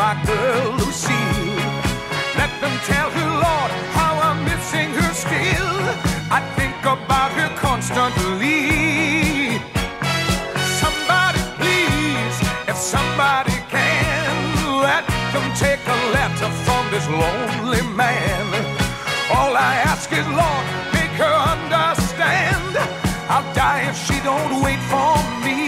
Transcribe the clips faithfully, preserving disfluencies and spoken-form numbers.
my girl Lucille. Let them tell her, Lord, how I'm missing her still. I think about her constantly. Somebody please, if somebody can, let them take a letter from this lonely man. All I ask is, Lord, make her understand. I'll die if she don't wait for me.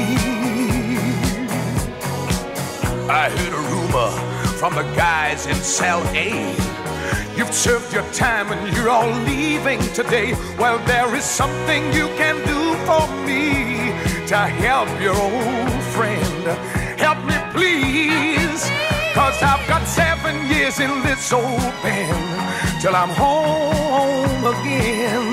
I heard a rumor from the guys in cell A. You've served your time and you're all leaving today. Well, there is something you can do for me to help your old friend. Help me please, cause I've got seven years in this old pen till I'm home again.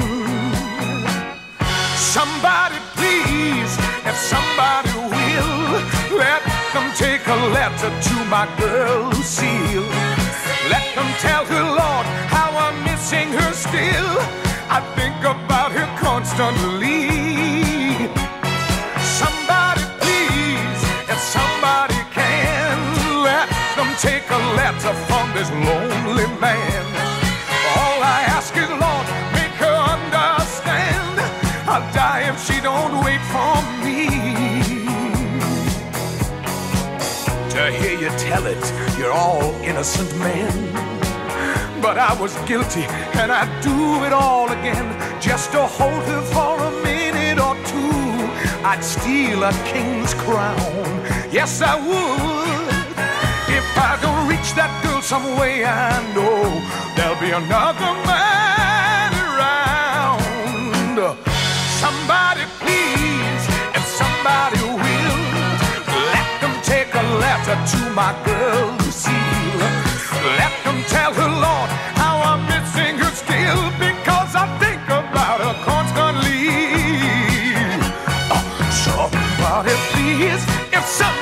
Somebody please, if somebody will, let them take a letter to my girl Lucille. Let them tell her, Lord, how I'm missing her still. I think about her constantly. Somebody please, if somebody can, let them take a letter from this lonely man. All I ask is, Lord, make her understand. I'll die if she don't wait for me. To hear you tell it, you're all innocent men. But I was guilty and I'd do it all again. Just to hold her for a minute or two, I'd steal a king's crown. Yes, I would. If I don't reach that girl some way, I know there'll be another man around. Somebody please, if somebody will, let them take a letter to my girl Lucille. Let them tell her, Lord, how I'm missing her still, because I think about her constantly. Oh, somebody please, if somebody